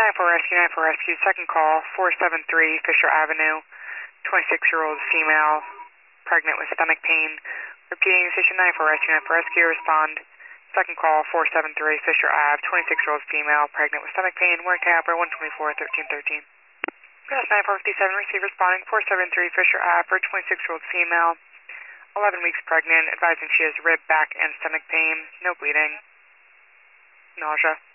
9-4 Rescue, second call, 473 Fisher Avenue, 26-year-old female, pregnant with stomach pain. Repeating, station 9-4 Rescue, respond. Second call, 473 Fisher Ave, 26-year-old female, pregnant with stomach pain, warrant Capra 124-1313. Yes, 9-457, receive responding, 473 Fisher Ave for 26-year-old female, 11 weeks pregnant, advising she has rib, back, and stomach pain, no bleeding, nausea.